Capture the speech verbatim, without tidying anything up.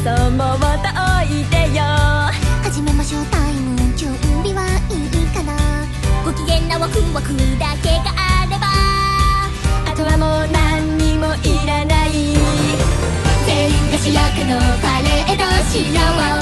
遊ぼうとおいでよ。 始めましょうタイム、準備はいいかな。ご機嫌なワクワクだけがあれば、 あとはもう何にもいらない。 全員が主役のパレードしよう。